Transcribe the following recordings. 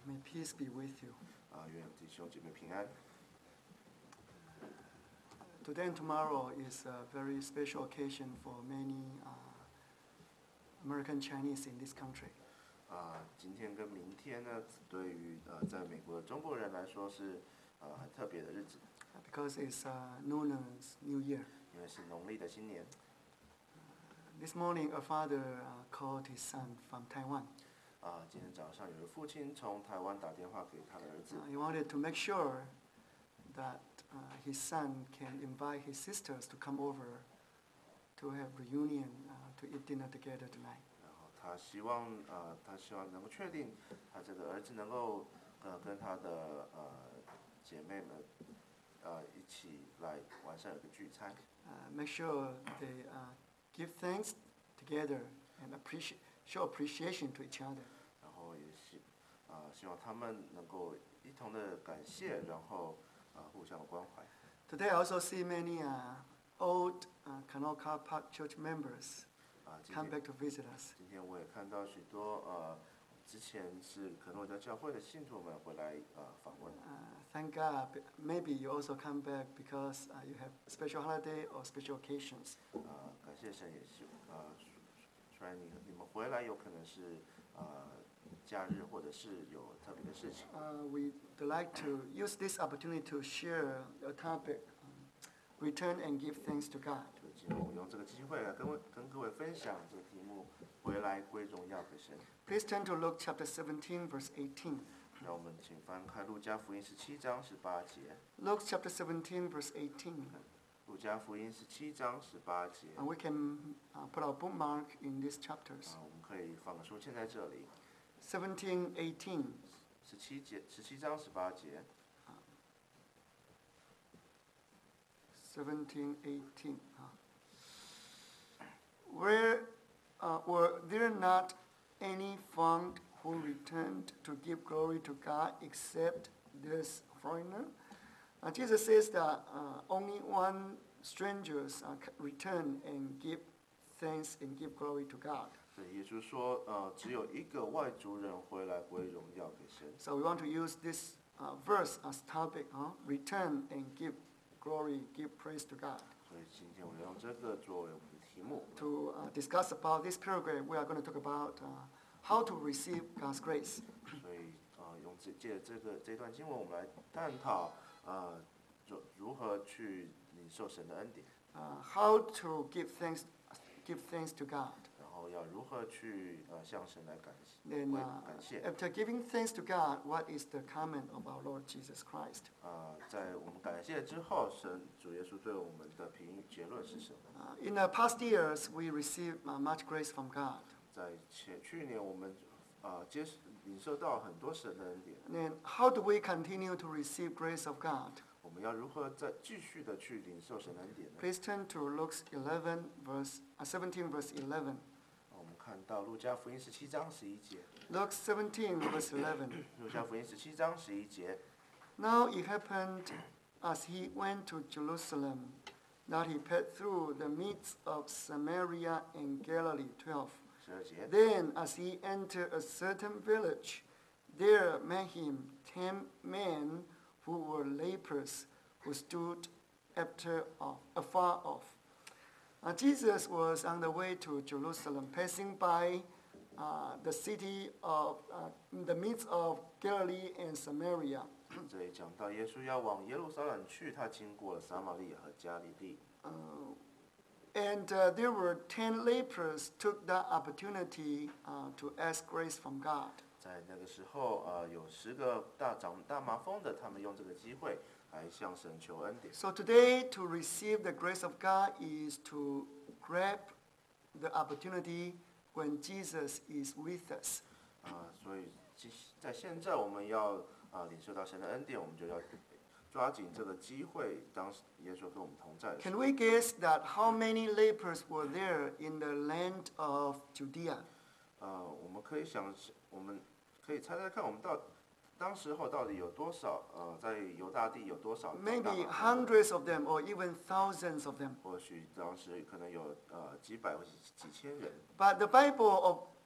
May peace be with you. 愿弟兄姐妹平安。 Today and tomorrow is a very special occasion for many American Chinese in this country. 今天跟明天呢，对于在美国的中国人来说是很特别的日子。 Because it's Lunar New Year. 因为是农历的新年。 This morning, a father called his son from Taiwan. 今天早上有个父亲从台湾打电话给他的儿子。 He wanted to make sure that his son can invite his sisters to come over to have reunion to eat dinner together tonight. 然后他希望能够确定他这个儿子能够跟他的姐妹们一起来晚上有个聚餐。 Make sure they give thanks together and show appreciation to each other. 然后也希望他们能够一同的感谢，然后互相的关怀。 Today I also see many old Kanoka Park Church members come back to visit us. 今天我也看到许多之前是可诺家教会的信徒们回来访问。 Thank God. Maybe you also come back because you have special holiday or special occasions. 感谢神，也是虽然你们回来有可能是假日或者是有特别的事情。 We'd like to use this opportunity to share a topic, return and give thanks to God. 今天我们用这个机会来跟各位分享这个题目，回来归荣耀给神。 Please turn to Luke chapter 17, verse 18. 让我们请翻开路加福音17章18节。 Luke chapter 17, verse 18. 路加福音17章18节。 We can put our bookmark in these chapters. 我们可以放个书签在这里。 17:18. 17章18节。 17:18. Were there not any found who returned to give glory to God except this foreigner? Jesus says that only one strangers return and give thanks and give glory to God. 对，耶稣说，只有一个外族人回来归荣耀给神。 So we want to use this verse as topic, return and give glory, give praise to God. 所以今天我用这个作为我们的题目。 To discuss about this program, we are going to talk about how to receive God's grace. 所以借这段经文，我们来探讨如何去领受神的恩典。 How to give thanks to God. 然后要如何去向神来感谢。 After giving thanks to God, what is the comment of our Lord Jesus Christ? 在我们感谢之后，主耶稣对我们的结论是什么 ？In the past years, we received much grace from God. 在去年，我们领受到很多神的恩典。 Then, how do we continue to receive grace of God? 我们要如何再继续的去领受神的恩典呢？ Please turn to Luke 17, verse 11. 我们看到路加福音17章11节。 Luke 17, verse 11. 路加福音17章11节。 Now it happened as he went to Jerusalem that he passed through the midst of Samaria and Galilee. 12. 12节。 Then as he entered a certain village, there met him 10 men who were lepers, who stood afar off. Jesus was on the way to Jerusalem, passing by the city in the midst of Galilee and Samaria. 这里讲到耶稣要往耶路撒冷去，他经过了撒玛利亚和加利利。 And there were 10 lepers took that opportunity to ask grace from God. 在那个时候，有10个长大麻风的，他们用这个机会来向神求恩典。 So today, to receive the grace of God is to grab the opportunity when Jesus is with us. 所以在现在我们要领受到神的恩典，我们就要抓紧这个机会，当耶稣跟我们同在的时候。 Can we guess that how many lepers were there in the land of Judea? 我们可以猜猜看，我们当时候到底有多少在犹大地有多少？ Maybe hundreds of them, or even thousands of them. 或许当时可能有几百或几千人。 But the Bible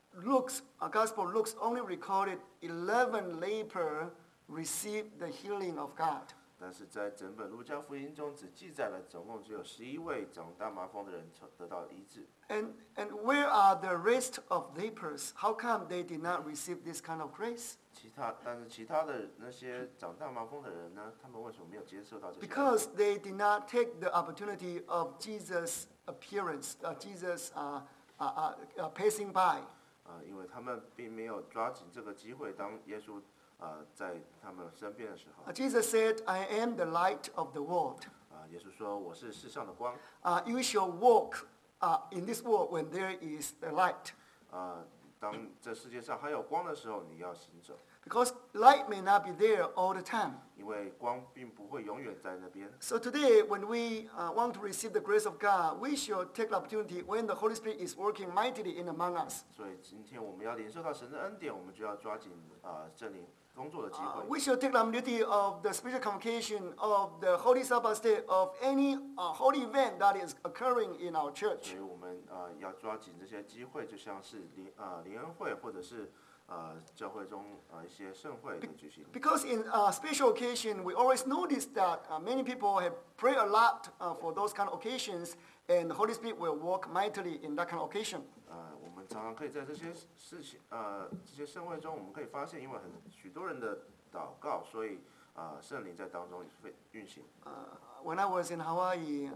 Gospel Luke's only recorded 11 lepers received the healing of God. 但是在整本路加福音中，只记载了总共只有11位长大麻风的人得到医治。 And where are the rest of lepers? How come they did not receive this kind of grace? 但是其他的那些长大麻风的人呢？他们为什么没有接受到这些？ Because they did not take the opportunity of Jesus' appearance, Jesus passing by. 因为他们并没有抓紧这个机会，当耶稣在他们身边的时候， Jesus said, I am the light of the world. 耶稣说：“我是世上的光。” You shall walk in this world when there is the light. 当这世界上还有光的时候，你要行走， Because light may not be there all the time. 因为光并不会永远在那边。 So today, when we want to receive the grace of God, we should take the opportunity when the Holy Spirit is working mightily in among us. 所以今天我们要领受到神的恩典，我们就要抓紧圣灵工作的机会。 We should take the opportunity of the spiritual convocation, of the Holy Sabbath day, of any holy event that is occurring in our 所 church. 以我们要抓紧这些机会，就像是灵恩会或者是教会中一些盛会的举行。 Because in special occasion, we always notice that many people have prayed a lot for those kind of occasions, and the Holy Spirit will work mightily in that kind of occasion. 我们常常可以在这些事情这些盛会中，我们可以发现，因为许多人的祷告，所以圣灵在当中会运行。 When I was in Hawaii,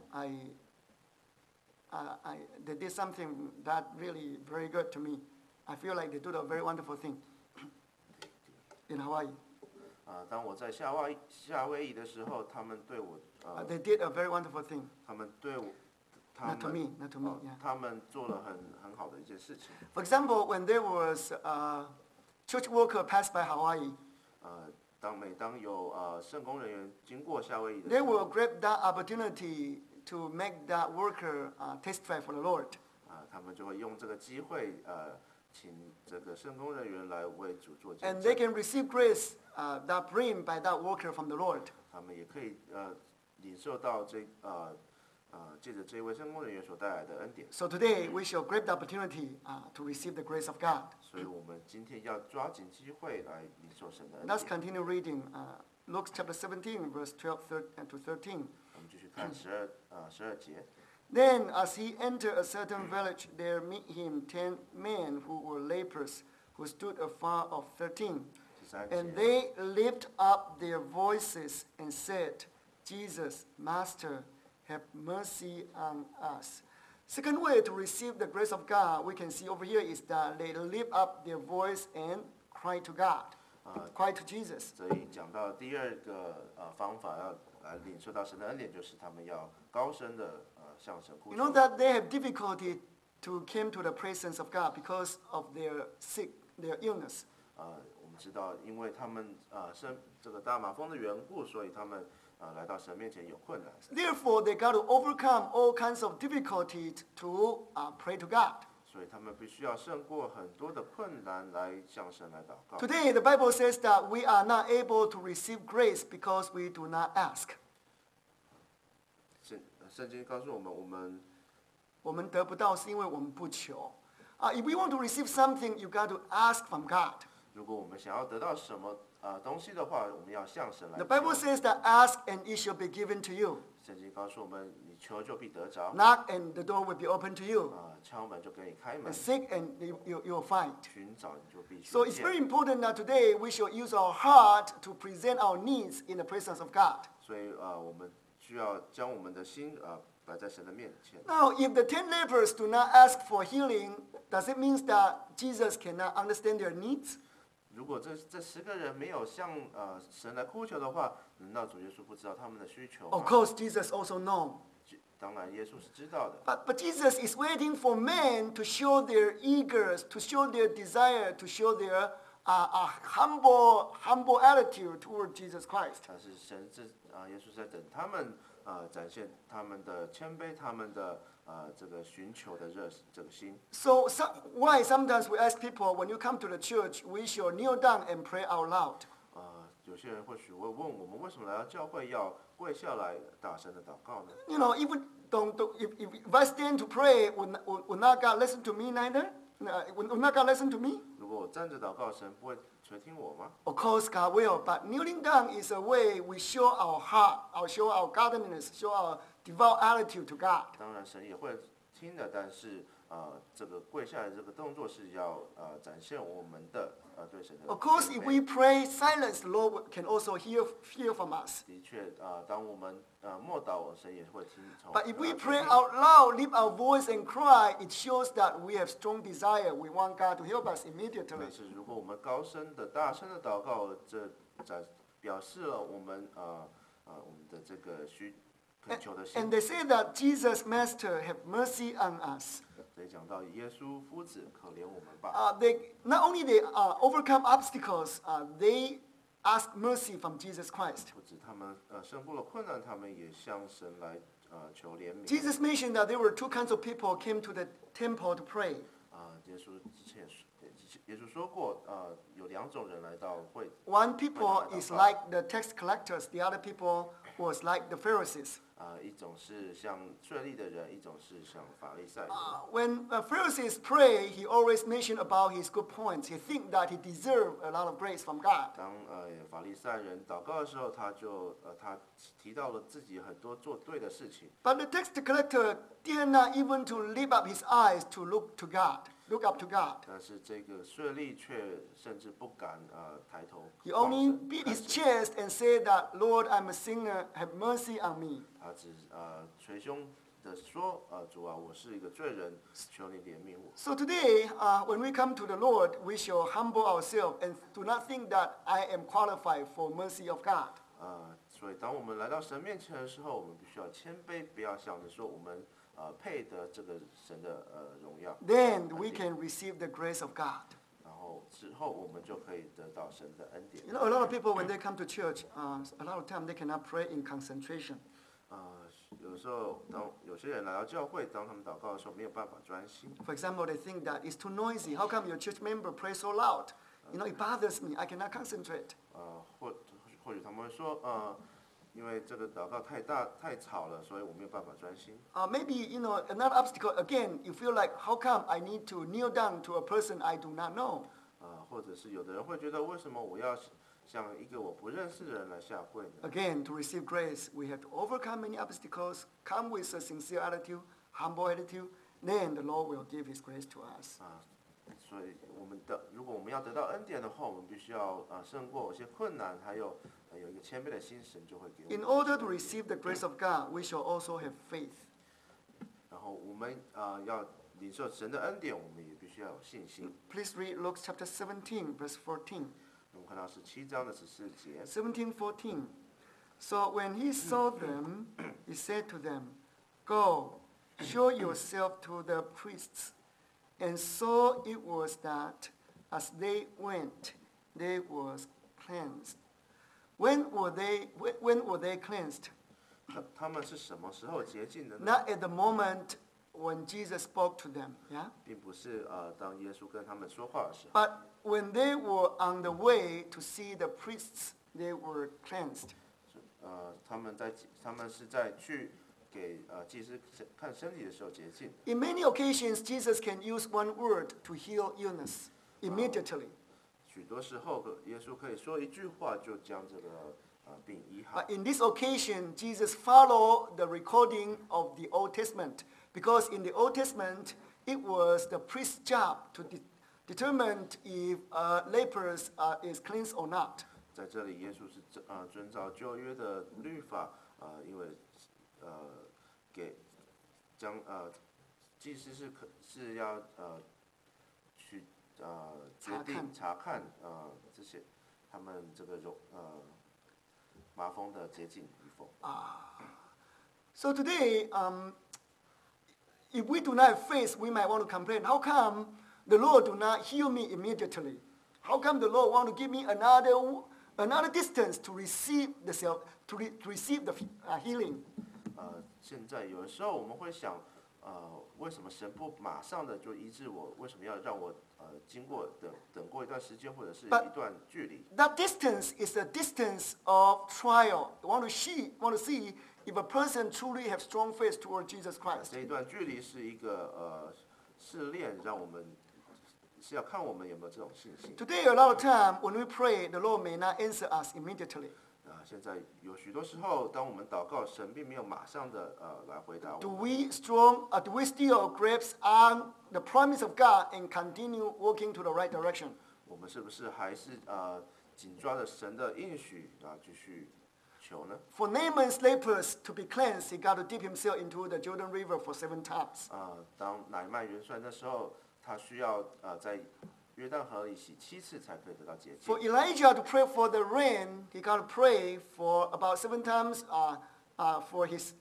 they did something that really very good to me. I feel like they did a very wonderful thing in Hawaii. 当我在夏威夷的时候，他们对我 They did a very wonderful thing. 他们对我， Not to me, not to me. Yeah. 他们做了很好的一件事情。 For example, when there was a church worker passed by Hawaii, 每当有圣工人员经过夏威夷的 they 时 will 候， grab that opportunity to make that worker testify for the Lord. 他们就会用这个机会请这个圣工人员来为主做见 And they 证。 can receive grace that bring by that worker from the Lord. 他们也可以领受到借着这位圣工人员所带来的恩典。 So today, we shall grab the opportunity to receive the grace of God. 所以我们今天要抓紧机会来领受神的恩 Let's 典。 continue reading Luke chapter 17, verse 12 to 13. 我们继续看12节。 Then, as he entered a certain village, there met him 10 men who were lepers, who stood afar off 13. 13 And 节。 they lift up their voices and said, Jesus, Master, have mercy on us. Second way to receive the grace of God, we can see over here, is that they lift up their voice and cry to God, cry to Jesus. 所以讲到第二个方法，要来领受到神的恩典，就是他们要高声的向神呼 You know 求。 that they have difficulty to come to the presence of God because of their sick, their illness. 我们知道，因为他们这个大麻风的缘故，所以他们来到神面前有困难， Therefore, they got to overcome all kinds of difficulties to pray to God. 所以他们必须要胜过很多的困难来向神来祷告。 Today, the Bible says that we are not able to receive grace because we do not ask. 圣经告诉我们， 我们得不到是因为我们不求。If we want to receive something, you got to ask from God. 如果我们想要得到什么东西的话，我们要向神来 The 求。 Bible says that ask and it shall be given to you. 圣经告诉我们，你求就必得着， Knock and the door will be open to you. 敲门就给你开门 And，seek and you'll find. 寻找你就必 So 寻 it's 见。 very important that today we shall use our heart to present our needs in the presence of God. 所以我们需要将我们的心摆在神的面前。 Now, if the 10 lepers do not ask for healing, does it mean that Jesus cannot understand their needs? 如果这10个人没有向神来哭求的话，难道主耶稣不知道他们的需求 Of 吗？ course, Jesus also knows. 当然，耶稣是知道的。 But Jesus is waiting for men to show their eagerness, to show their desire, to show their humble attitude toward Jesus Christ. 但是耶稣在等他们展现他们的谦卑，他们的这个寻求的这个心。 So why sometimes we ask people, when you come to the church, we shall kneel down and pray out loud. 有些人或许会问我们，为什么来到教会要跪下来大声的祷告呢？ You know, if I stand to pray, would not God listen to me neither? Will not God listen to me? 如果我站着祷告，神不会垂听我吗？ Of course, God will. But kneeling down is a way we show our heart, show our godliness, show our devout attitude to God. 当然，神也会听的，但是这个跪下来这个动作是要展现我们的对神的 Of course, 敬 if 佩 we pray silence, the Lord can also hear from us. 的确当我们默祷，神也会听从。 But if we 听 pray out loud, lift our voice and cry, it shows that we have strong desire. We want God to help us immediately. 但是如果我们高声的、大声的祷告，这表示了我们的这个恳求的心 And。they say that Jesus, Master, have mercy on us. 所以讲到耶稣夫子，可怜我们吧。 Not only they overcome obstacles, they ask mercy from Jesus Christ. 不止他们胜过了困难，他们也向神来求怜悯。 Jesus mentioned that there were two kinds of people came to the temple to pray. 耶稣之前耶稣说过，有两种人来到会。 One people is like the tax collectors. The other people was like the Pharisees. 一种是像税吏的人，一种是像法利赛人。 When Pharisees pray, he always mentioned about his good points. He think that he deserved a lot of grace from God. 当法利赛人祷告的时候，他提到了自己很多做对的事情。 But the tax collector did not even to lift up his eyes to look up to God. 但是这个税吏却甚至不敢抬头 He 望 only 神 beat 看 his 神 chest and said that, Lord, I'm a sinner. Have mercy on me. 他只捶胸的说，主啊，我是一个罪人，求你怜悯我。 So today, when we come to the Lord, we shall humble ourselves and do not think that I am qualified for mercy of God. 所以当我们来到神面前的时候，我们必须要谦卑，不要想着说我们配得这个神的荣耀。 Then we can receive the grace of God. 然后之后我们就可以得到神的恩典。 You know, a lot of people, when they come to church, a lot of time they cannot pray in concentration. 有时候当有些人来到教会，当他们祷告的时候，没有办法专心。 For example, they think that it's too noisy. How come your church member prays so loud? You know, it bothers me. I cannot concentrate. 或许他们会说，因为这个祷告太大太吵了，所以我没有办法专心。 Maybe, you know, another obstacle, again, you feel like, how come I need to kneel down to a person I do not know? 或者是有的人会觉得，为什么我要向一个我不认识的人来下跪呢？ Again, to receive grace, we have to overcome many obstacles, come with a sincere attitude, humble attitude, then the Lord will give His grace to us. 所以如果我们要得到恩典的话，我们必须要胜过一些困难，还有有一个谦卑的心，神就会给我们。 In order to receive the grace of God, we shall also have faith. 然后我们要领受神的恩典，我们也必须要有信心。 Please read Luke chapter 17, verse 14. 我们看到17章的14节。 17:14. So when he saw them, he said to them, Go, show yourself to the priests. And so it was that as they went, they was cleansed. When were they cleansed? 他们是什么时候洁净的呢？ Not at the moment when Jesus spoke to them, yeah? 并不是当耶稣跟他们说话的时候， But when they were on the way to see the priests, they were cleansed. 他们是在去给祭司看身体的时候洁净。 In many occasions, Jesus can use one word to heal illness immediately. 许多时候，耶稣可以说一句话就将这个病医好。 But in this occasion, Jesus followed the recording of the Old Testament because in the Old Testament, it was the priest's job to determine if lepers is cleansed or not. 在这里，耶稣是遵照旧约的律法，因为祭司是要去决定查看这些他们这个麻风的洁净与否。 So today, if we do not have faith, we might want to complain. How come the Lord do not heal me immediately? How come the Lord want to give me another distance to receive the healing? 现在有的时候我们会想，为什么神不马上的就医治我？为什么要让我等过一段时间或者是一段距离？ That distance is a distance of trial. You want to see if a person truly have strong faith toward Jesus Christ. 这一段距离是一个试炼，让我们是要看我们有没有这种信心。 Today, a lot of time when we pray, the Lord may not answer us immediately. 现在有许多时候，当我们祷告，神并没有马上的来回答我 Do 们。 do we still grasp on the promise of God and continue walking to the right direction? 我们是不是还是紧抓着神的应许继续求呢？ For Naaman's lepers to be cleansed, he got to dip himself into the Jordan River for 7 times. 当乃曼元帅的时候，他需要在约旦河里洗7次才可以得到洁净。 For Elijah to pray for the rain, he got to pray for about 7 times for his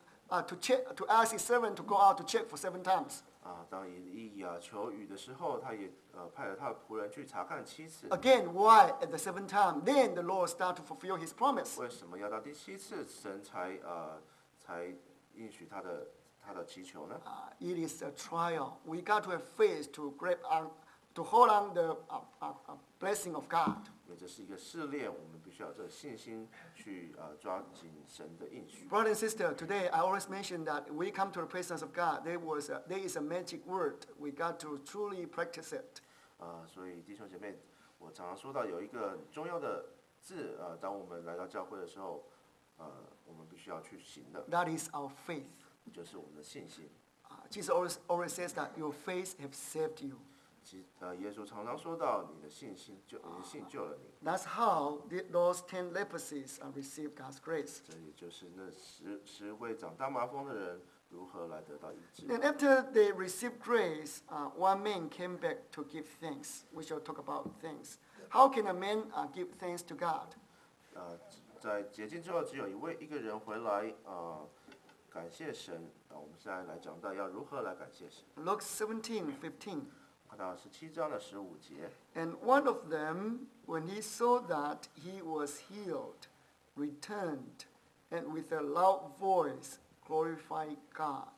to ask his servant to go out to check for 7 times. 当以利求雨的时候，他也派了他的仆人去查看7次。 Again, why at the 7th time? Then the Lord start to fulfill his promise. 为什么要到第7次，神才应许他的祈求呢？ It is a trial. We got to have faith to grab on, to hold on the blessing of God. 因为这是一个试炼，我们必须要有这个信心去抓紧神的应许。 Brother and sister, today I always mention that we come to the presence of God. There is a magic word. We got to truly practice it. 所以弟兄姐妹，我常常说到有一个很重要的字，当我们来到教会的时候，我们必须要去行的， That is our faith. 就是我们的信心。 Jesus always says that your faith have saved you. 耶稣常常说到，你的信心你的信救了你。 That's how those 10 leprosies received God's grace. 这也就是那十位长大麻风的人如何来得到医治。 And after they received grace, one man came back to give thanks. We shall talk about thanks. How can a man give thanks to God? 在洁净之后，只有一个人回来感谢神。我们现在来讲到要如何来感谢神。 Luke 17:15. 看到17章的15节。 And one of them, when he saw that he was healed, returned, and with a loud voice glorified God.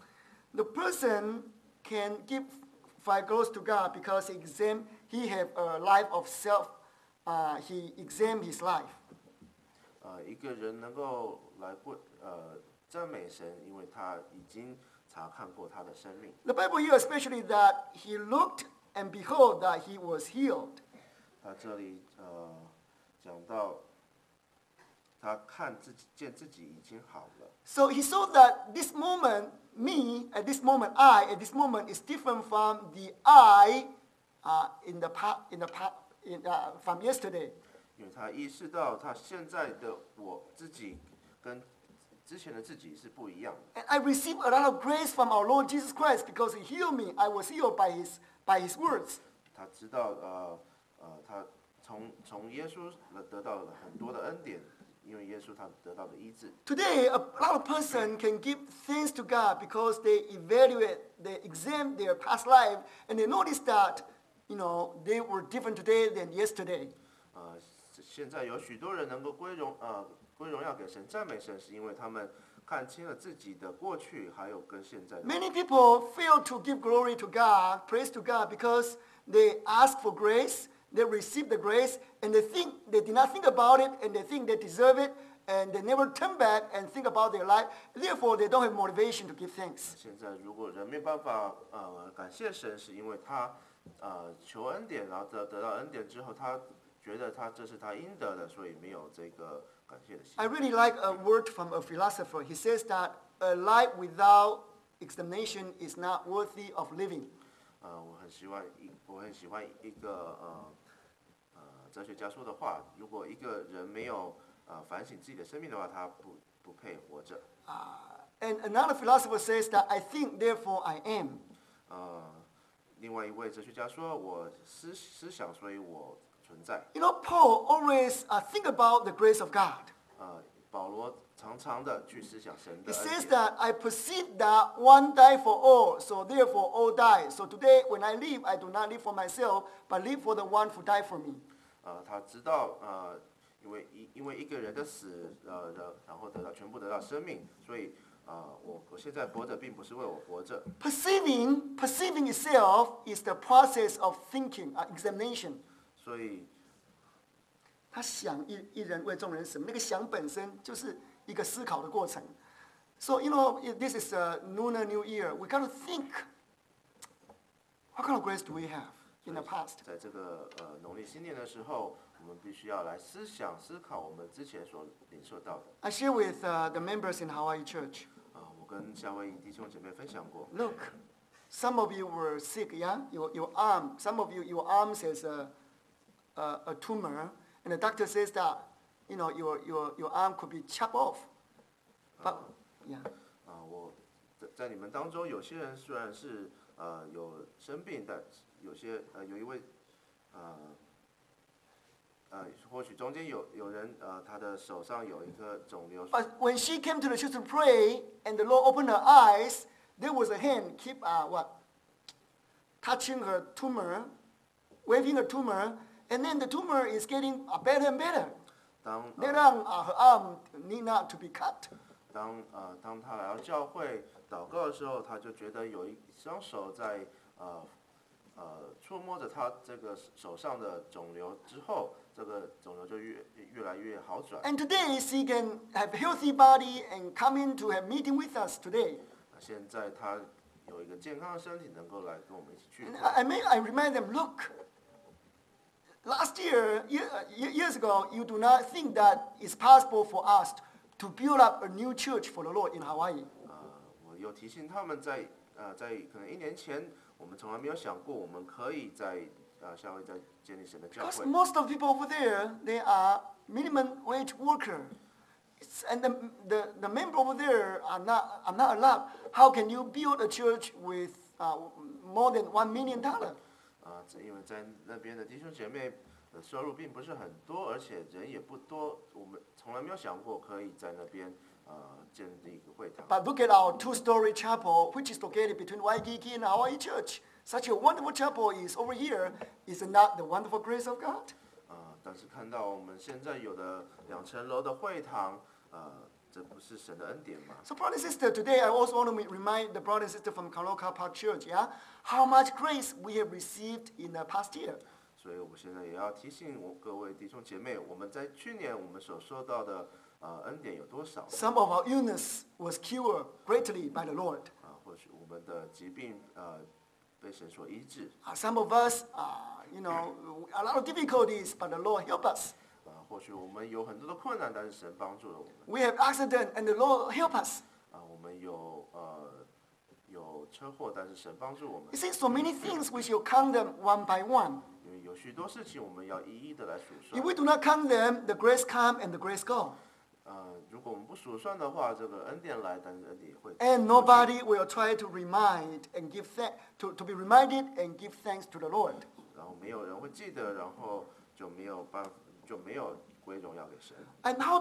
The person can give five glories to God because he have a life of self. He examined his life. 一个人能够来赞美神，因为他已经查看过他的生命。 The Bible here especially that he looked and behold that he was healed. 他这里讲到，他见自己已经好了。 So he saw that this moment, me at this moment, I at this moment is different from the I from yesterday. 因为他意识到他现在的我自己跟之前的自己是不一样的。 And I received a lot of grace from our Lord Jesus Christ because he healed me. I was healed by his words. 他知道他从耶稣得到了很多的恩典，因为耶稣他得到的医治。 Today, a lot of person can give thanks to God because they evaluate, they examine their past life, and they notice that, they were different today than yesterday. 现在有许多人能够归荣耀给神、赞美神，是因为他们看清了自己的过去，还有跟现在的。 Many people fail to give glory to God, praise to God, because they ask for grace, they receive the grace, and they did not think about it, and they think they deserve it, and they never turn back and think about their life. Therefore, they don't have motivation to give thanks. 现在如果人没办法感谢神，是因为他求恩典，然后得到恩典之后，他觉得这是他应得的，所以没有这个感谢的心。 I really like a word from a philosopher. He says that a life without examination is not worthy of living. 我很喜欢一个哲学家说的话：如果一个人没有反省自己的生命的话，他不配活着。 And another philosopher says that I think, therefore I am. 另外一位哲学家说：我思想，所以我存在。 Paul always think about the grace of God. 保罗常常的去思想神 He 的恩 says 典。 that I perceive that one died for all, so therefore all die. So today when I live, I do not live for myself, but live for the one who died for me. 他知道因为一个人的死，然后全部得到生命，所以我现在活着并不是为我活着。 Perceiving itself is the process of thinking, examination. 所以他想一人为众人死，那个想本身就是一个思考的过程。So this is a Lunar New Year. We got to think, what kind of grace do we have? in the past. 在这个农历新年的时候，我们必须要来思考我们之前所领受到的。 I share with the members in Hawaii Church. 我跟夏威夷弟兄姐妹分享过。 Look, some of you were sick, yeah? Your arm, some of you, your arm has a tumor, and the doctor says that, your arm could be chopped off. But, yeah. 我在你们当中，有些人虽然是有生病，但有一位或许中间有人他的手上有一个肿瘤。 But when she came to the church to pray, and the Lord opened her eyes, there was a hand touching her tumor, waving her tumor, and then the tumor is getting better and better. 那让her arm need not to be cut. 当他来到教会祷告的时候，他就觉得有一双手在触摸着他这个手上的肿瘤之后，这个肿瘤就越来越好转。 And today she can have a healthy body and come in to have meeting with us today. 现在他有一个健康的身体，能够来跟我们一起聚会。 I remind them, look, last years ago, you do not think that it's possible for us to build up a new church for the Lord in Hawaii. 我有提醒他们在可能1年前，我们从来没有想过我们可以在夏威夷在建立神的教 Because 会。 most of the people over there, they are minimum wage worker. And the member over there are not allowed. How can you build a church with more than $1 million? 因为在那边的弟兄姐妹的收入并不是很多，而且人也不多，我们从来没有想过可以在那边建立一个会堂。 But look at our two-story chapel, which is located between Waikiki and Hawaii Church. Such a wonderful chapel is over here. Is it not the wonderful grace of God? 但是看到我们现在有的2层楼的会堂，这不是神的恩典吗？ So, brother and sister, today I also want to remind the brother and sister from Kaloka Park Church, yeah, how much grace we have received in the past year. 所以我现在也要提醒各位弟兄姐妹，我们在去年我们所收到的恩典有多少？ Some of our illness was cured greatly by the Lord. 或许我们的疾病被神所医治。 Some of us, a lot of difficulties, but the Lord help us. 或许我们有很多的困难，但是神帮助了我们。 We have accident, and the Lord help us. 我们有车祸，但是神帮助我们。 You see, so many things we should count them one by one. 因为有许多事情我们要一一的来数 If 算。 we do not count them, the grace come and the grace go. 如果我们不数算的话，这个恩典来，但是恩典也会。 And nobody will try to remind and give to be reminded and give thanks to the Lord. 然后没有人会记得，然后就没有归荣耀给神。 And how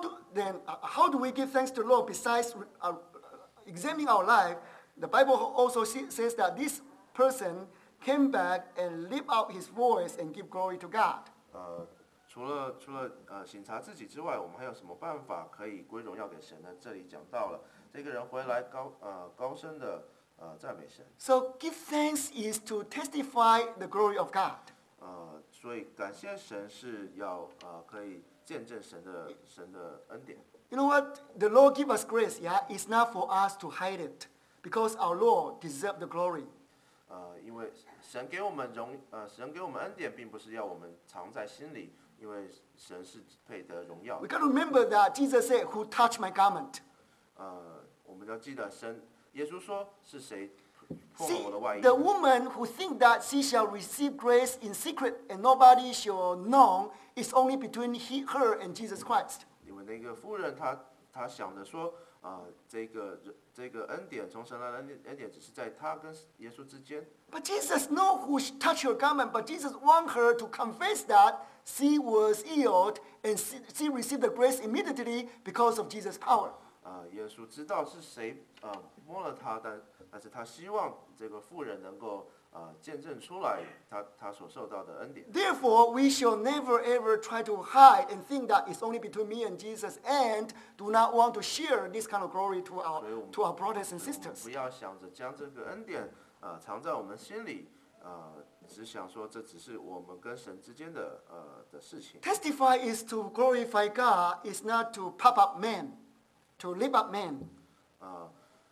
do we give thanks to the Lord besides examining our life? The Bible also says that this person came back and lift out his voice and give glory to God. 除了省察自己之外，我们还有什么办法可以归荣耀给神呢？这里讲到了，这个人回来高声的赞美神。 So give thanks is to testify the glory of God. 所以感谢神是要可以见证神的恩典。 You know what? The Lord give us grace, yeah? It's not for us to hide it, because our Lord deserves the glory. 因为神给我们恩典，并不是要我们藏在心里，因为神是配得荣耀 We。got to remember that Jesus said, "Who touched my garment?" 我们要记得耶稣说是谁碰 See, 了我的外衣。 the woman who think that she shall receive grace in secret and nobody shall know is only between her and Jesus Christ. 因为那个妇人她想着说，这个恩典从神来的恩典只是在她跟耶稣之间。 But Jesus know who touched her garment, but Jesus want her to confess that she was healed and she received the grace immediately because of Jesus' power. 耶稣知道是谁摸了她，但是他希望这个妇人能够见证出来他所受到的恩典。 Therefore, we shall never ever try to hide and think that it's only between me and Jesus, and do not want to share this kind of glory to our brothers and 我们 sisters. 不要想着将这个恩典藏在我们心里，只想说这只是我们跟神之间的事情。 Testify is to glorify God, is not to pop up men, to lift up men.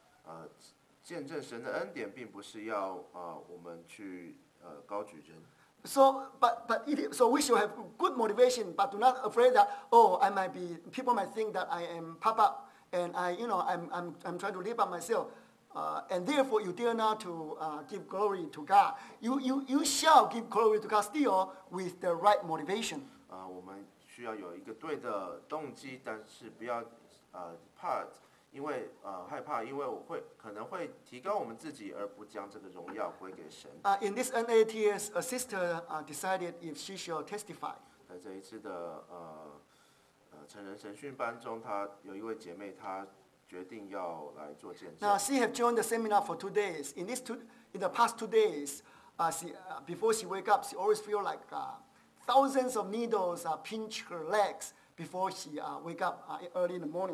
见证神的恩典，并不是要我们去高举人。 So we should have good motivation, but do not afraid that people might think that I am Papa and I'm trying to live by myself, and therefore you dare not to give glory to God. You shall give glory to God still with the right motivation. 我们需要有一个对的动机，但是不要怕，因为害怕，因为可能会提高我们自己，而不将这个荣耀归给神。 In this NATS, a sister decided if she shall testify. 在这一次的成人神训班中，有一位姐妹，她决定要来做见证。 Now she have joined the seminar for 2 days. In the past 2 days, before she wake up, she always feel like thousands of needles pinch her legs before she wake up early in the morning.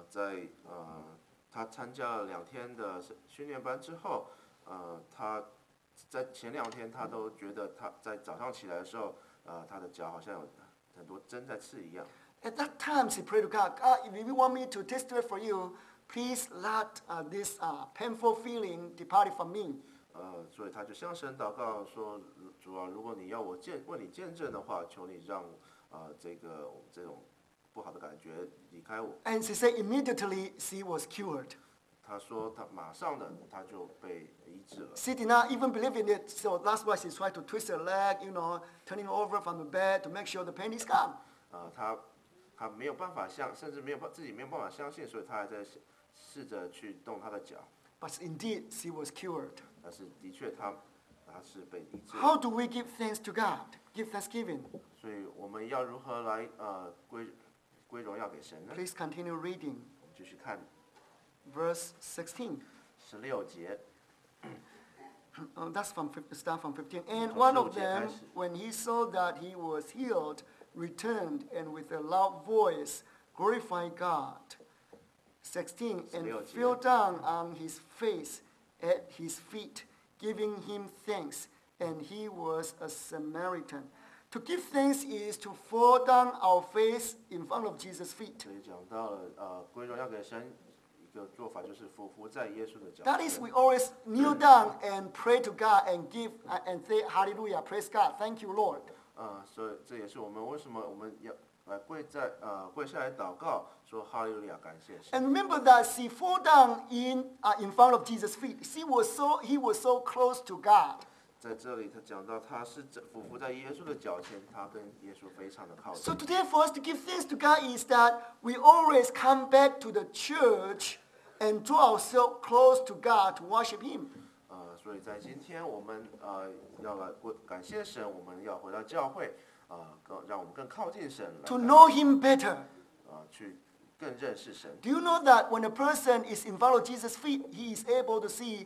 她参加了2天的训练班之后，她在前2天她都觉得她在早上起来的时候，她的脚好像有很多针在刺一样。 At that time, she prayed to God, if you want me to testify for you, please let this painful feeling depart from me. 所以她就向神祷告说：“主啊，如果你要我为你见证的话，求你让这种不好的感觉离开我。” And she said immediately she was cured. 她说她马上的她就被医治了。 She did not even believe in it, so that's why she tried to twist her leg, turning over from the bed to make sure the pain is gone. 她没有办法甚至自己没有办法相信，所以她还在试着去动她的脚。 But indeed, she was cured. 但是的确她是被医治。 How do we give thanks to God? Give thanksgiving. 所以我们要如何来归荣耀给神呢？ Please continue reading. 我们继续看 Verse 16. 16节。 Start from 15. And one of them, when he saw that he was healed, returned and with a loud voice glorified God. 16. And fell down on his face at his feet, giving him thanks. And he was a Samaritan. To give thanks is to fall down our face in front of Jesus' feet. 所以讲到了归荣耀给神，一个做法就是俯伏在耶稣的脚 That is, 前。 we always kneel down and pray to God and give and say Hallelujah, praise God, thank you, Lord. 所以这也是我们为什么我们要来跪下来祷告，说哈利路亚，感谢神。 And remember that she fell down in front of Jesus' feet. He was so close to God. 在这里，他讲到他是俯伏在耶稣的脚前，他跟耶稣非常的靠近。 So today for us to give thanks to God is that we always come back to the church and draw ourselves close to God to worship Him. 所以在今天我们要来感谢神，我们要回到教会，让我们更靠近神， To know Him better. 去更认识神。 Do you know that when a person is in front of Jesus' feet, he is able to see,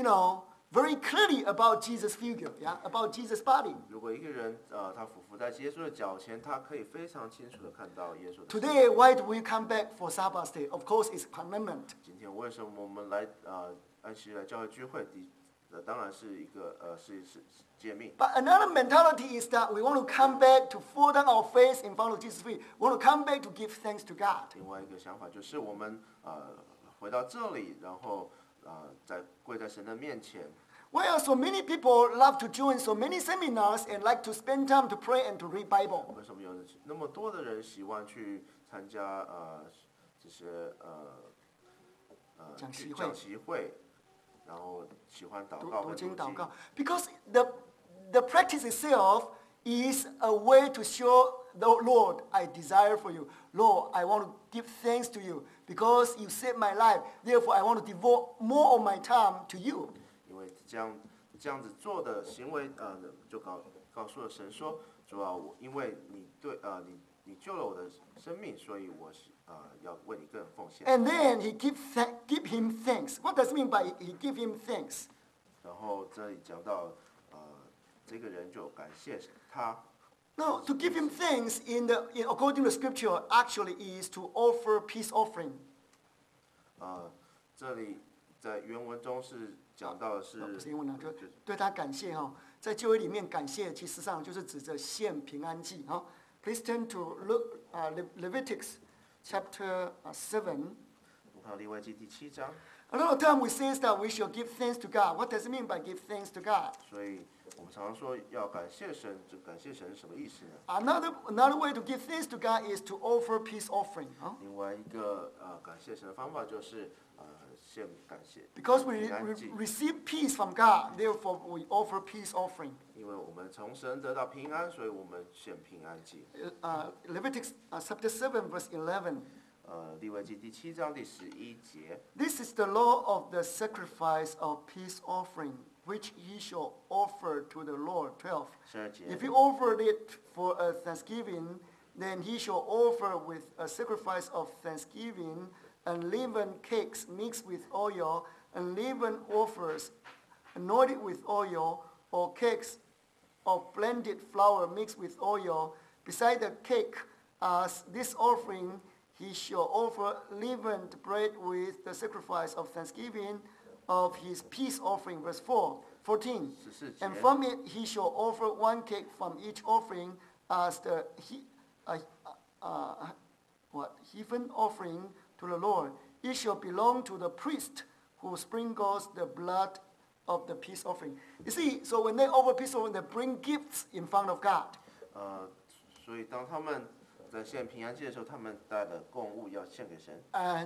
very clearly about Jesus' figure, about Jesus' body. 如果一个人他俯伏在耶稣的脚前，他可以非常清楚的看到耶稣的。 Today, why do we come back for Sabbath day? Of course, it's commandment. 今天为什么我们来安息来教会聚会？当然是一个是诫命。 But another mentality is that we want to come back to fall down our face in front of Jesus' feet. We want to come back to give thanks to God. 另外一个想法就是我们回到这里，然后跪在神的面前。 Well, so many people love to join so many seminars and like to spend time to pray and to read Bible. 为什么有那么多的人喜欢去参加这些讲习会。 讲习会，然后喜欢祷告和读经？ Because the practice itself is a way to show the Lord, I desire for you. Lord, I want to give thanks to you because you saved my life. Therefore, I want to devote more of my time to you. 因为这样子做的行为，就告诉了神说，主啊，因为你救了我的生命，所以我要为你更奉献。 And then he give him thanks. What does it mean by he give him thanks? 然后这里讲到，这个人就感谢他。 No, to give him thanks according to Scripture actually is to offer peace offering. 这里在原文中是讲到的是， 不是英文啊，就对他感谢哈，在旧约里面感谢其实上就是指着献平安祭哈。Please turn to Leviticus chapter 7. 我看到利未记第7章。 A lot of time we say that we should give thanks to God. What does it mean by give thanks to God? 所以我们常常说要感谢神，这感谢神是什么意思呢？ Another way to give thanks to God is to offer peace offering. 另外一个感谢神的方法就是献感谢， Because we 平安祭， receive peace from God, therefore we offer peace offering. 因为我们从神得到平安，所以我们献平安祭。 Leviticus chapter 7, verse 11. 利未记第7章第11节， This is the law of the sacrifice of peace offering, which ye shall offer to the Lord. 12. 12节 If he offered it for a thanksgiving, then he shall offer with a sacrifice of thanksgiving unleavened cakes mixed with oil, unleavened wafers anointed with oil, or cakes of blended flour mixed with oil. Beside the cake, as this offering, he shall offer leavened bread with the sacrifice of thanksgiving of his peace offering. Verse 14. 14节 And from it he shall offer one cake from each offering as the heathen offering to the Lord. It shall belong to the priest who sprinkles the blood of the peace offering. You see, so when they offer peace offering, they bring gifts in front of God. 所以当他们在献平安祭的时候，他们带了供物要献给神。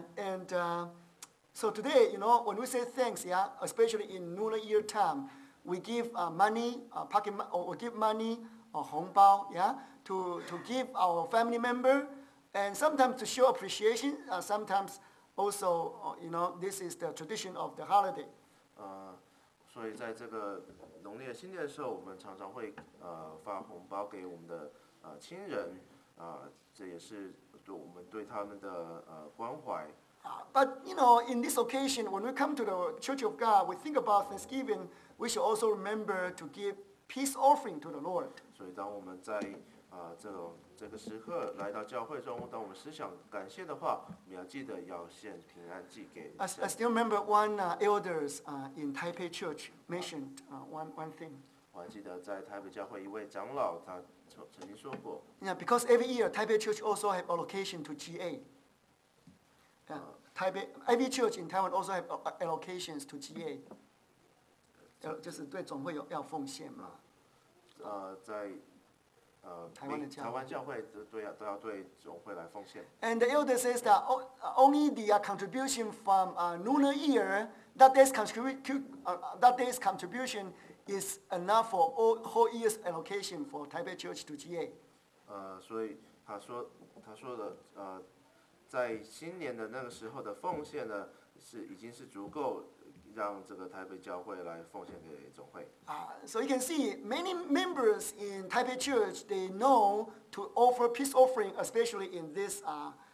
So today, when we say thanks, yeah, especially in Lunar Year time, we give money, or we give money or 红包, yeah, to give our family member, and sometimes to show appreciation. Sometimes also, this is the tradition of the holiday. 所以在这个农历的新年的时候，我们常常会发红包给我们的亲人，这也是对我们对他们的关怀。 But, in this occasion, when we come to the Church of God, we think about Thanksgiving, we should also remember to give peace offering to the Lord. 所以当我们在这个时刻来到教会中，当我们思想感谢的话，我们要记得要献平安祭给 I 神。 still remember one elders in Taipei Church mentioned one thing. 我还记得在台北教会一位长老，他曾经说过， Yeah, because every year Taipei Church also have allocation to GA. Every church in Taiwan also have allocations to GA. 就是对总会要奉献嘛。 在台湾教会都要对总会来奉献。 And the elder says that only the contribution from Lunar Year, that day's contribution is enough for whole year's allocation for Taipei Church to GA. 所以他说的在新年的那个时候的奉献呢，已经是足够让这个台北教会来奉献给总会。 So you can see many members in Taipei Church, they know to offer peace offering, especially in this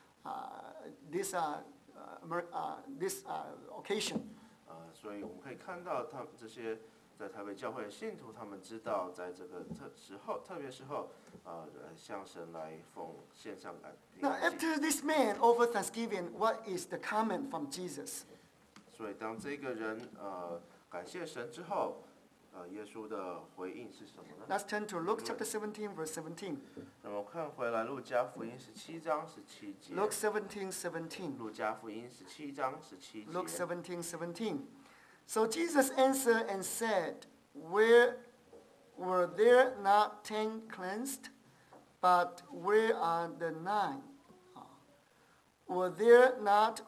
occasion. 所以我们可以看到他们这些在台北教会的信徒，他们知道在这个特别时候，向神来献上感。 Now, after this man offered thanksgiving, what is the comment from Jesus? 所以当这个人感谢神之后，耶稣的回应是什么呢？ Let's turn to Luke chapter 17, verse 17. 那么看回来，路加福音17章17节。 Luke 17:17. 路加福音17章17节。 Luke 17:17. So Jesus answered and said, were there not 10 cleansed? But where are the 9? Were there not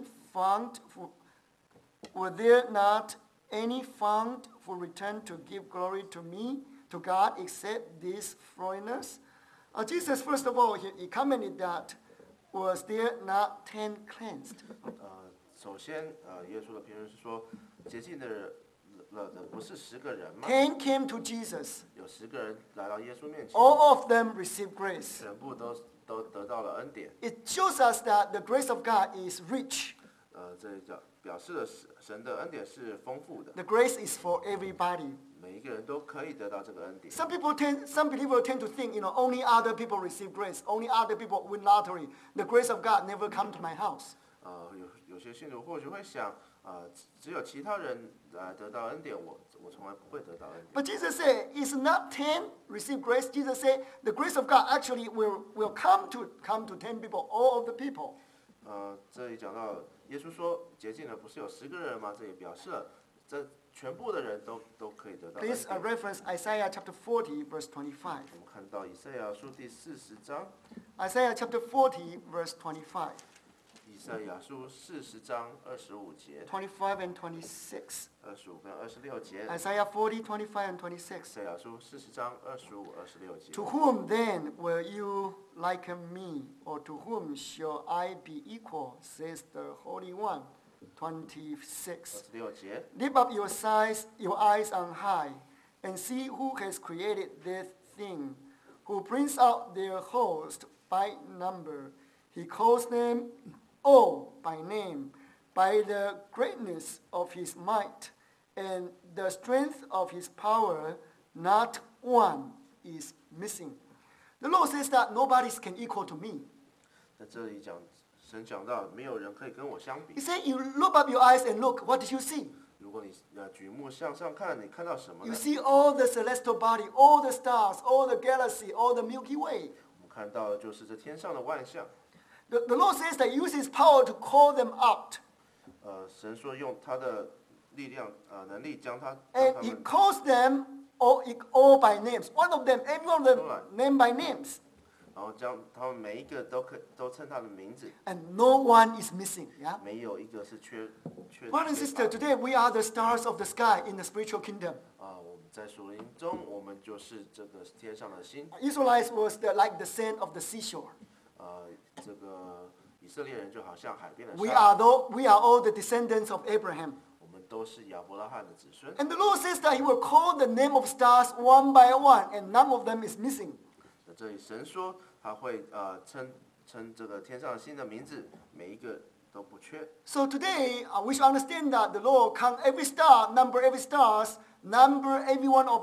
any found who returned to give glory to me, to God, except these foreigners? Jesus, first of all, he commented that, was there not 10 cleansed? 首先，耶稣的评论是说，洁净的不是10个人吗？ 10 came to Jesus. 有10个人来到耶稣面前， All of them received grace. 全部都得到了恩典。 It shows us that the grace of God is rich. 这表示了神的恩典是丰富的， The grace is for everybody. 每一个人都可以得到这个恩典。 Some believers tend to think, only other people receive grace. Only other people win lottery. The grace of God never come to my house. 有些信徒或许会想，只有其他人得到恩典，我从来不会得到恩典。 But Jesus said, it's not 10 receive grace. Jesus said, the grace of God actually will come to 10 people, all of the people. 这里讲到耶稣说洁净的不是有10个人吗？这也表示了这全部的人都可以得到恩 Please 典。 reference Isaiah chapter 40, verse 25. 我们看到以赛亚书第40章， Isaiah chapter 40, verse 25. 以赛亚书40章25节、 25 and 26. 25跟26节， Isaiah 40, 25 and 26. 以赛亚书40章25、26节。 To whom then will you liken me, or to whom shall I be equal, says the Holy One. 26. 26节， Lift up your eyes on high, and see who has created this thing, who brings out their host by number. He calls them all by name, by the greatness of his might and the strength of his power, not one is missing. The Lord says that nobody can equal to me. 在这里讲，神讲到没有人可以跟我相比 He。said, you look up your eyes and look, what did you see? 如果你举目向上看，你看到什么 You 呢？ see all the celestial body, all the stars, all the galaxy, all the Milky Way. 我们看到的就是这天上的万象。 The Lord says that he uses his power to call them out. 神说用他的力量能力将他 And he calls them all by names. One of them, every one of them, named by names. 然后将他们每一个都称他的名字， And no one is missing. Yeah? 没有一个是缺 Brother and 缺 sister, 乏 today we are the stars of the sky in the spiritual kingdom. 我们在属灵中，我们就是这个天上的星。 Israelites was like the sand of the seashore. 这个以色列人就好像海边的 We 沙， we are all the descendants of Abraham. 我们都是亚伯拉罕的子孙。 And the Lord says that he will call the name of stars one by one, and none of them is missing. 在这里，神说他会称这个天上的星的名字，每一个都不缺。 So today, we should understand that the Lord count every star, number every stars, number every one of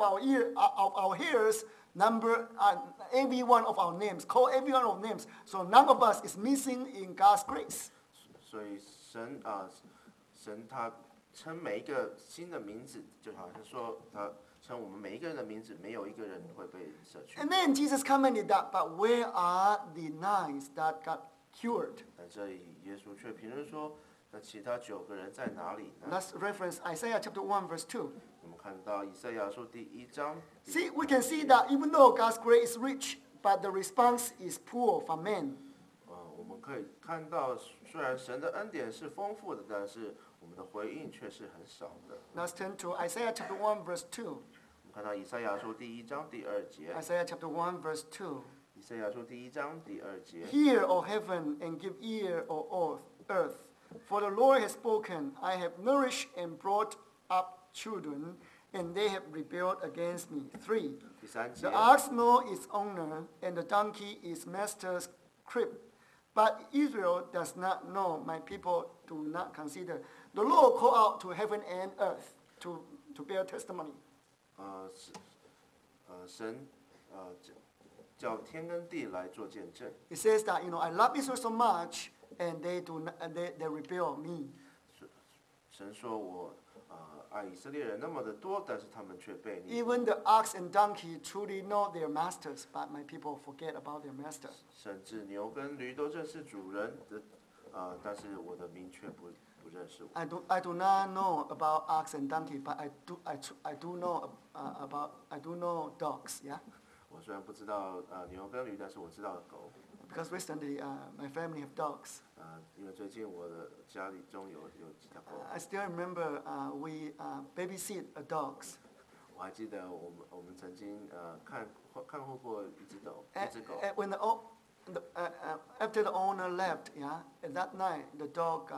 our hairs, number every one of our names, call every one of names. So none of us is missing in God's grace. 所以神他称每一个新的名字，就好像说他称我们每一个人的名字，没有一个人会被舍去。 And then Jesus commented that, but where are the 9 that got cured? 在这里，耶稣却评论说，那其他9个人在哪里呢？ Let's reference Isaiah chapter 1, verse 2. 我们看到以赛亚书第1章， See, we can see that even though God's grace is rich, but the response is poor from men. 我们可以看到，虽然神的恩典是丰富的，但是我们的回应却是很少的。 Let's turn to Isaiah chapter 1, verse 2. 我们看到以赛亚书第1章第2节， Isaiah chapter 1, verse 2. 以赛亚书第1章第2节。 Hear, O heaven, and give ear, O earth. For the Lord has spoken. I have nourished and brought up children, and they have rebelled against me. 3. 第3节 The，ox knows its owner, and the donkey its master's crib. But Israel does not know, my people do not consider. The Lord called out to heaven and earth to bear testimony. 神叫天跟地来做见证。 It says that, I love Israel so much, and they rebel me. 神说我爱以色列人那么的多，但是他们却背逆。 Even the ox and donkey truly know their masters, but my people forget about their master. 甚至牛跟驴都认识主人的，但是我的民却不认识我。 I do not know about ox and donkey, but I do know dogs. Yeah, 我虽然不知道牛跟驴，但是我知道狗。 because recently my family have dogs. 因为最近我的家里中有几条狗。 I still remember we babysit dogs. 我还记得我们曾经看护过一只狗。 And when after the owner left, yeah, at that night the dog,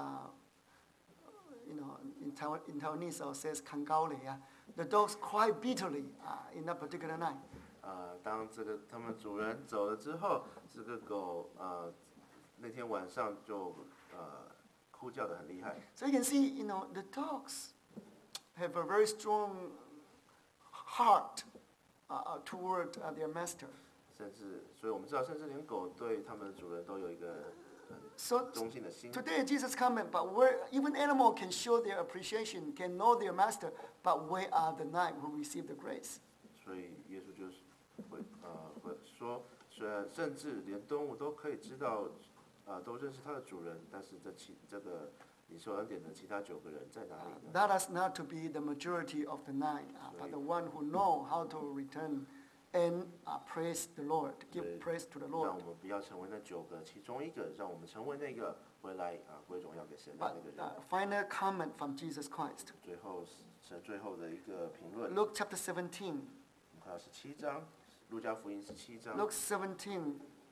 in Taiwanese says "kangaole." Yeah, the dogs cried bitterly in that particular night. 当他们主人走了之后，这个狗那天晚上就哭叫得很厉害。 So you can see, the dogs have a very strong heart toward their master. 所以我们知道，甚至连狗对他们的主人都有一个 So 很忠心的心。 today Jesus comment, but even animal can show their appreciation, can know their master, but where are the 9 who receive the grace? 所以耶稣就是会说，虽然甚至连动物都可以知道，都认识它的主人，但是这个领受恩典的其他9个人在哪里呢？ That us not to be the majority of the 9, but the one who know how to return and praise the Lord, give praise to the 让 Lord. 我们不要成为那9个其中一个，让我们成为那个回来归荣耀给神的 But 那个人。 final comment from Jesus Christ. 最后神最后的一个评论， Luke chapter 17. 我们看到17章，路加福音17章。 Luke 17,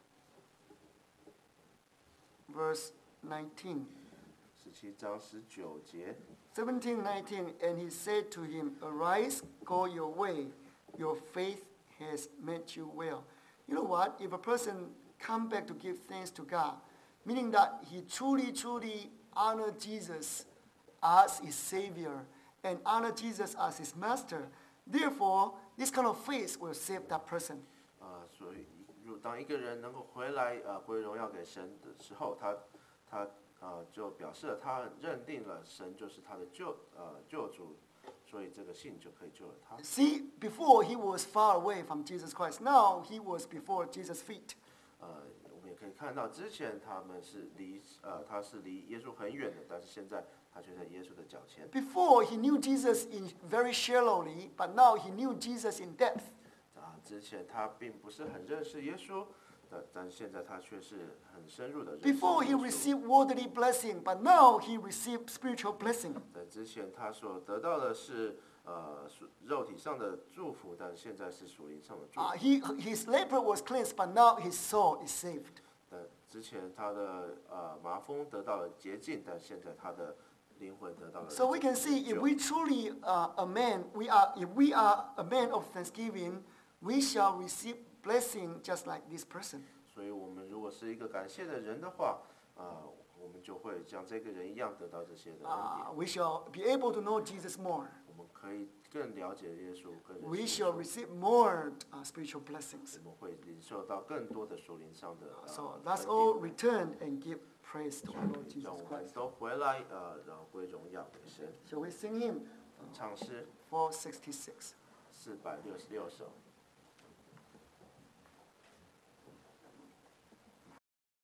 verse 19. 17章19节。 17:19, and he said to him, Arise, go your way, your faith has made you well. You know what? If a person come back to give thanks to God, meaning that he truly honor Jesus as his Savior and honor Jesus as his Master, therefore, this kind of faith will save that person. 所以当一个人能够回来归荣耀给神的时候，他就表示了他认定了神就是他的救主，所以这个信就可以救了他。 See, before he was far away from Jesus Christ. Now he was before Jesus' feet. 我们也可以看到，之前他是离耶稣很远的，但是现在他却在耶稣的脚前。 Before he knew Jesus in very shallowly, but now he knew Jesus in depth. 之前他并不是很认识耶稣，但现在他却是很深入的认识耶稣。 Before he received worldly blessing, but now he received spiritual blessing. 在之前他所得到的是肉体上的祝福，但现在是属灵上的祝福。 His leper was cleansed, but now his soul is saved. 但之前他的麻风得到了洁净，但现在他的灵魂得到了。 So we can see if we truly if we are a man of thanksgiving, we shall receive blessing just like this person. 所以我们如果是一个感谢的人的话，我们就会像这个人一样得到这些的恩典。 We shall be able to know Jesus more. 我们可以更了解耶稣，更认 We 识耶 shall 稣。 receive more spiritual blessings. 我们会领受到更多的属灵上的 So 恩 let's 典 all return and give praise to our Lord 让 Jesus 我们 Christ. 都回来，然后归荣耀给神。 Shall we sing him? 唱诗 466. 466首。